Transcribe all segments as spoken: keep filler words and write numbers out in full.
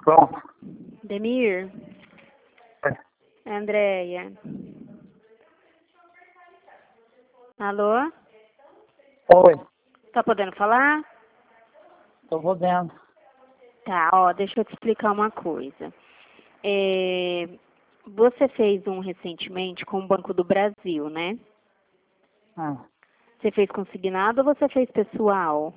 Pronto. Demir, É. Andréia. Alô? Oi, Tá podendo falar? tô podendo. Tá, ó, deixa eu te explicar uma coisa. É, você fez um recentemente com o Banco do Brasil, né? Ah, Você fez consignado ou você fez pessoal?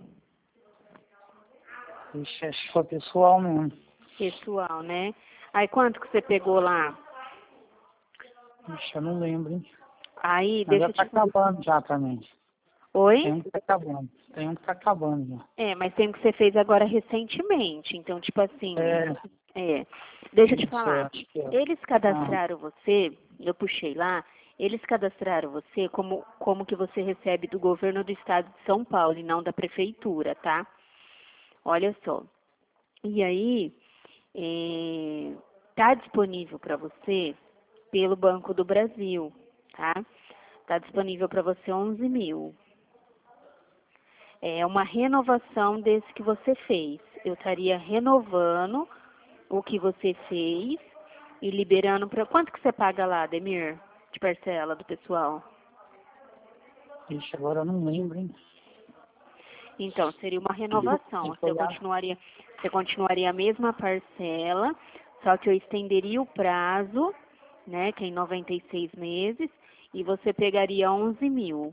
ixi, acho que foi pessoal mesmo. Pessoal, né? Aí quanto que você pegou lá? Ixi, eu não lembro, hein? Aí, Mas deixa já eu tá te falar. acabando já também. Tem Oi? um que tá acabando. Tem um que tá acabando já. É, mas tem um que você fez agora recentemente. Então, tipo assim, É, é. Deixa eu te isso, eu falar. acho que é. Eles Ah, cadastraram você, eu puxei lá, eles cadastraram você como, como que você recebe do governo do estado de São Paulo e não da prefeitura, tá? Olha só. E aí, é, tá disponível para você pelo Banco do Brasil, tá? Tá disponível para você onze mil. É uma renovação desse que você fez. Eu estaria renovando o que você fez e liberando para... Quanto que você paga lá, Demir, de parcela do pessoal? ixi, agora eu não lembro, hein? Então, seria uma Tem renovação. que Você olhar. continuaria, você continuaria a mesma parcela, só que eu estenderia o prazo, né, que é em noventa e seis meses, e você pegaria onze mil.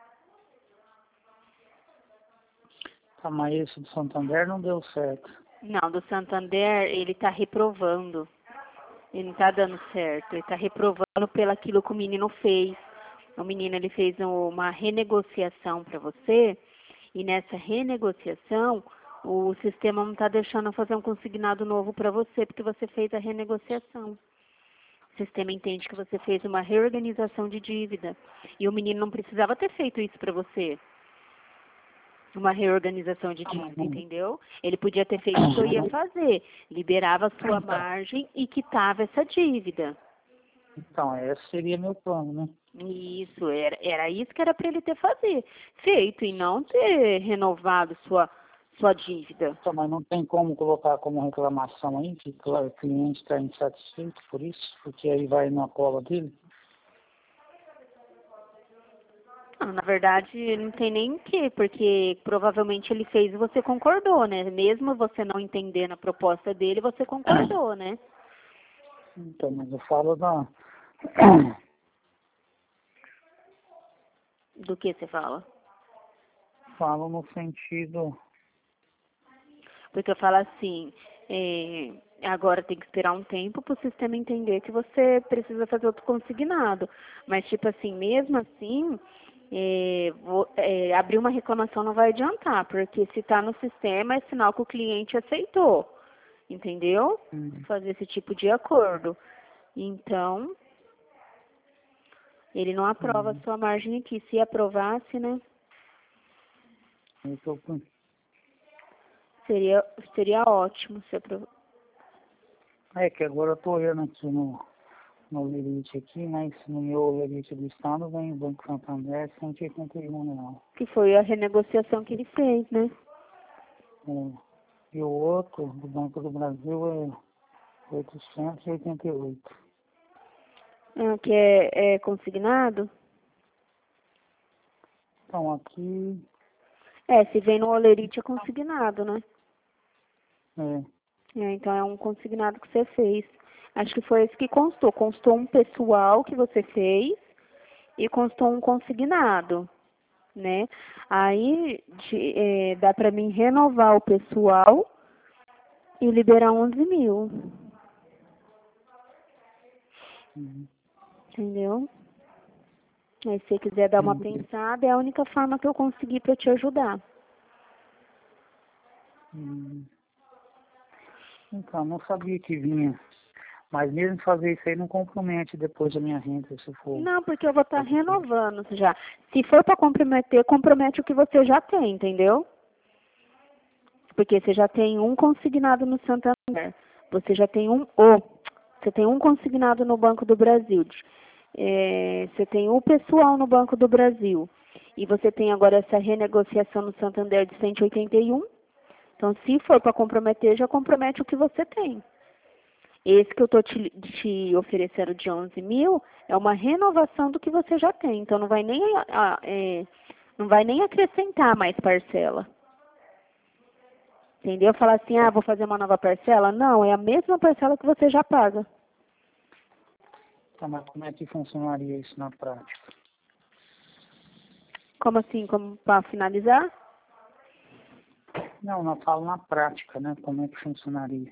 Tá, mas esse do Santander não deu certo. Não, do Santander, ele está reprovando. Ele não está dando certo. Ele está reprovando pelo aquilo que o menino fez. O menino ele fez uma renegociação para você e nessa renegociação o sistema não está deixando fazer um consignado novo para você porque você fez a renegociação. O sistema entende que você fez uma reorganização de dívida e o menino não precisava ter feito isso para você. Uma reorganização de Ah, mas dívida, não. entendeu? Ele podia ter feito o que eu ia fazer, liberava a sua Então, margem e quitava essa dívida. então, esse seria meu plano, né? Isso, era, era isso que era para ele ter fazer, feito e não ter renovado sua, sua dívida. Então, mas não tem como colocar como reclamação aí que claro, o cliente está insatisfeito por isso, porque aí vai na cola dele. Não, na verdade, não tem nem o quê, porque provavelmente ele fez e você concordou, né? Mesmo você não entendendo a proposta dele, você concordou, né? Então, mas eu falo da. Do que você fala? Falo no sentido. Porque eu falo assim, é, agora tem que esperar um tempo para o sistema entender que você precisa fazer outro consignado. Mas, tipo assim, mesmo assim, é, vou- é, abrir uma reclamação não vai adiantar, porque se está no sistema é sinal que o cliente aceitou, entendeu? Hum, Fazer esse tipo de acordo. Então, ele não aprova a hum, sua margem aqui. Se aprovasse, né, é que eu- seria, seria ótimo se aprovasse. é que agora eu tô olhando aqui no, no Lerite aqui, mas no meu Lerite do Estado vem o Banco Santander cento e oitenta e um reais. Que foi a renegociação que ele fez, né? É, e o outro, do Banco do Brasil, é oitocentos e oitenta e oito. Ah, que é, é consignado? Então aqui, É, se vem no Olerite é consignado, né? é, É, então é um consignado que você fez. Acho que foi esse que constou. Constou um pessoal que você fez e constou um consignado, né? Aí de- é, dá pra mim renovar o pessoal e liberar onze mil, hum, entendeu? Aí se você quiser dar uma hum, pensada, é a única forma que eu consegui pra te ajudar. hum. Então, não sabia que vinha. Mas mesmo fazer isso aí não compromete depois a minha renda, se for. Não, porque eu vou estar renovando já. Se for para comprometer, compromete o que você já tem, entendeu? Porque você já tem um consignado no Santander. Você já tem um o. Você tem um consignado no Banco do Brasil. É, você tem o pessoal no Banco do Brasil. E você tem agora essa renegociação no Santander de cento e oitenta e um. Então, se for para comprometer, já compromete o que você tem. Esse que eu estou te, te oferecendo de onze mil é uma renovação do que você já tem. Então, não vai nem, a, é, não vai nem acrescentar mais parcela. Entendeu? Falar assim, ah, vou fazer uma nova parcela? Não, é a mesma parcela que você já paga. Tá, mas como é que funcionaria isso na prática? Como assim? Como para finalizar? Não, não falo na prática, né? Como é que funcionaria?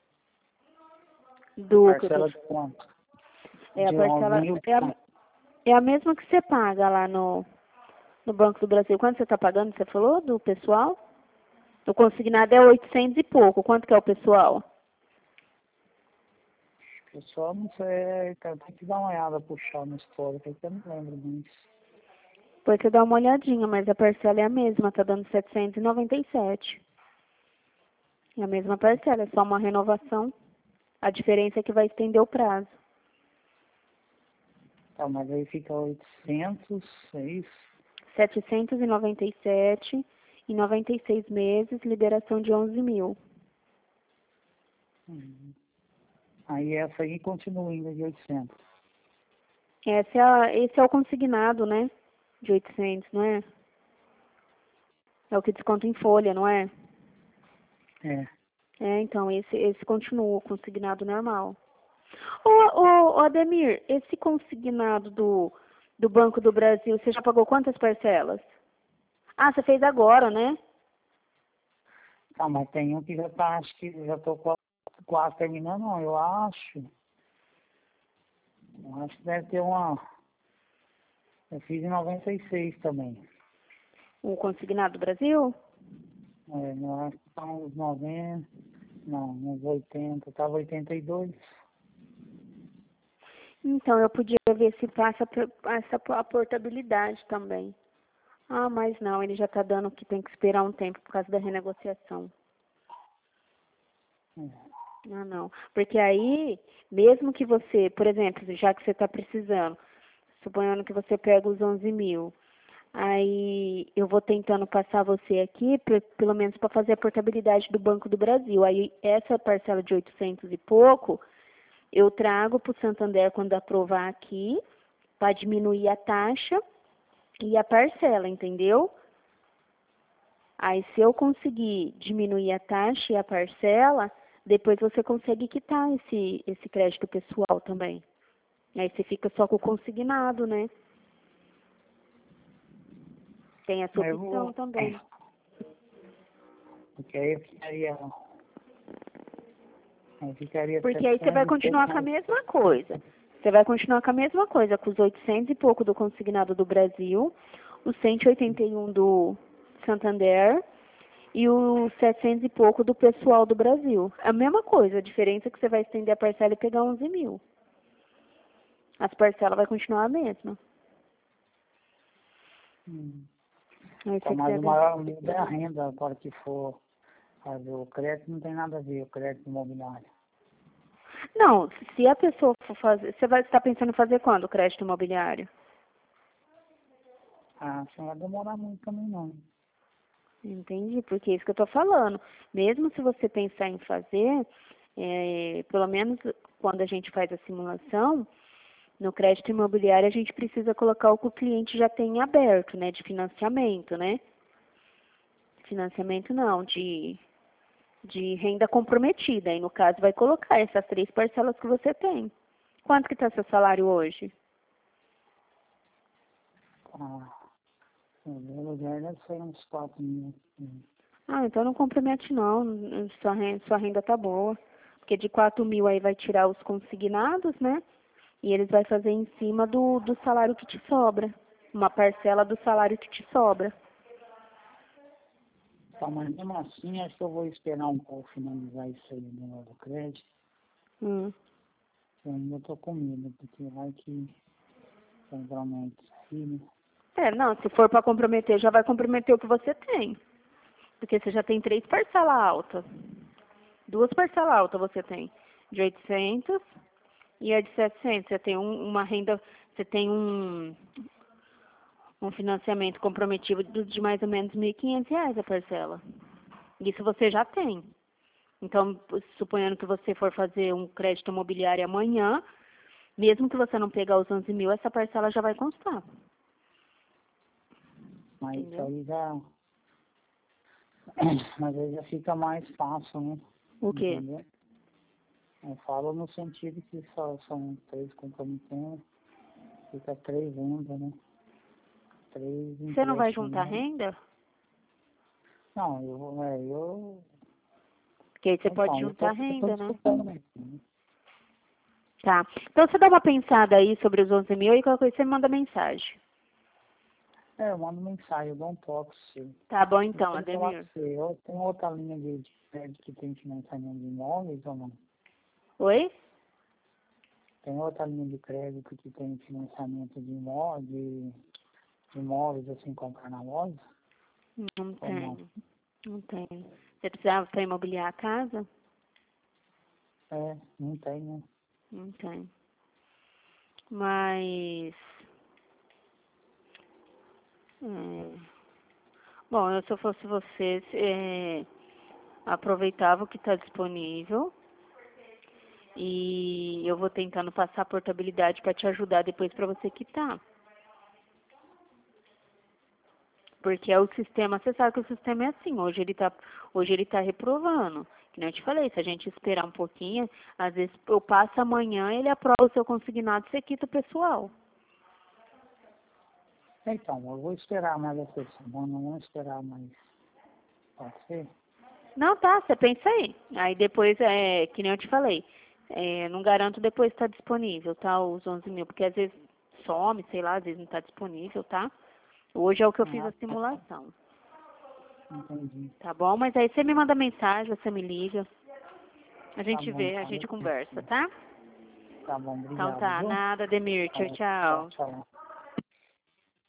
Do que eu Parcela tô... de quanto? É a De parcela... onze mil? É a, é a mesma que você paga lá no, no Banco do Brasil. Quanto você está pagando, você falou, do pessoal? O consignado é oitocentos e pouco. Quanto que é o pessoal? Pessoal, não sei, cara, tem que dar uma olhada, puxar no histórico, porque eu não lembro disso. Depois você dá uma olhadinha, mas a parcela é a mesma, tá dando setecentos e noventa e sete. É a mesma parcela, é só uma renovação. A diferença é que vai estender o prazo. Tá, mas aí fica oitocentos, é isso? setecentos e noventa e sete em noventa e seis meses, liberação de onze mil. Uhum. Aí essa aí continua ainda de oitocentos. Esse é, a, esse é o consignado, né? De oitocentos, não é? É o que desconta em folha, não é? É. É, então, esse, esse continua, o consignado normal. Ô, ô, ô, Ademir, esse consignado do, do Banco do Brasil, você já pagou quantas parcelas? Ah, você fez agora, né? Tá, mas tem um que já tá, acho que já tô quase, quase terminando, não, eu acho. Eu acho que deve ter uma. Eu fiz em noventa e seis também. O consignado do Brasil? É, eu acho que tá uns noventa, não, uns oitenta, tava oitenta e dois. Então, eu podia ver se passa por- essa a portabilidade também. Ah, mas não, ele já está dando que tem que esperar um tempo por causa da renegociação. É. Ah, não. Porque aí, mesmo que você, por exemplo, já que você está precisando, suponhando que você pega os onze mil, aí eu vou tentando passar você aqui, pe- pelo menos para fazer a portabilidade do Banco do Brasil. Aí essa parcela de oitocentos e pouco, eu trago para o Santander quando aprovar aqui, para diminuir a taxa e a parcela, entendeu? Aí, se eu conseguir diminuir a taxa e a parcela, depois você consegue quitar esse, esse crédito pessoal também. Aí você fica só com o consignado, né? Tem essa Eu opção vou. também. Porque aí ficaria. Aí ficaria Porque aí você vai setecentos e pouco continuar com a mais. mesma coisa. Você vai continuar com a mesma coisa, com os oitocentos e pouco do consignado do Brasil, os cento e oitenta e um do Santander e os setecentos e pouco do pessoal do Brasil. É a mesma coisa, a diferença é que você vai estender a parcela e pegar onze mil. As parcelas vai continuar a mesma. Hum. Aí Tá, você mas quiser o ver. maior medo é a renda, agora que for fazer o crédito, não tem nada a ver, o crédito imobiliário. Não, se a pessoa for fazer. Você vai estar pensando em fazer quando o crédito imobiliário? Ah, isso não vai demorar muito também não. Entendi, porque é isso que eu estou falando. Mesmo se você pensar em fazer, é, pelo menos quando a gente faz a simulação, no crédito imobiliário a gente precisa colocar o que o cliente já tem aberto, né? De financiamento, né? Financiamento não, de, de renda comprometida. Aí no caso vai colocar essas três parcelas que você tem. Quanto que está seu salário hoje? Ah, o meu lugar deve ser uns quatro mil. Hum. Ah, então não compromete não, sua renda, sua renda tá boa. Porque de quatro mil aí vai tirar os consignados, né? E eles vai fazer em cima do, do salário que te sobra. Uma parcela do salário que te sobra. Tá, mas mesmo assim, acho que eu vou esperar um pouco finalizar isso aí no novo crédito. Hum. Eu ainda tô com medo, porque vai que compromete filho. É, não, se for para comprometer, já vai comprometer o que você tem. Porque você já tem três parcelas altas. Duas parcelas altas você tem. De oitocentos e a de setecentos. Você tem um, uma renda, você tem um, um financiamento comprometido de mais ou menos mil e quinhentos reais a parcela. Isso você já tem. Então, suponhando que você for fazer um crédito imobiliário amanhã, mesmo que você não pegar os onze mil, essa parcela já vai constar. Mas Entendeu? aí já... Mas aí já fica mais fácil, né? O quê? Entendeu? Eu falo no sentido que só são três comprometendo, fica três vendas, né? Três Você não vai empréstimos, juntar né? renda? Não, eu... É, eu... Porque aí você pode Então, eu tô, juntar eu tô renda, né? discutindo, né? Tá. Então você dá uma pensada aí sobre os onze mil e qualquer coisa você me manda mensagem. É, eu mando mensagem, eu dou um toque, sim. Tá bom Deixa então, eu falar Ademir. com você, eu tenho outra linha de de crédito que tem financiamento de imóveis ou não? Oi? Tem outra linha de crédito que tem financiamento de imóveis, de, de imóveis assim, comprar na loja? Não Ou não? tem. Não tem. Você precisava para imobiliar a casa? É, não tem, né? Não tem. Mas... é, bom, eu, se eu fosse você, é, aproveitava o que está disponível e eu vou tentando passar a portabilidade para te ajudar depois para você quitar. Porque é o sistema, você sabe que o sistema é assim, hoje ele está hoje ele tá reprovando. Que nem eu te falei, se a gente esperar um pouquinho, às vezes eu passo amanhã, ele aprova o seu consignado e você quita o pessoal. Então, eu vou esperar mais essa semana, não vou esperar mais. Pode ser? Não, tá, você pensa aí. Aí depois, é, que nem eu te falei, é, não garanto depois estar disponível, tá, os onze mil, porque às vezes some, sei lá, às vezes não está disponível, tá? Hoje é o que eu fiz Ah, a simulação, entendi. tá bom? Mas aí você me manda mensagem, você me liga, a Tá gente bom, vê, a então. gente conversa, tá? Tá bom, Então obrigado, tá, viu? nada, Demir, tchau, Tchau, tchau. tchau.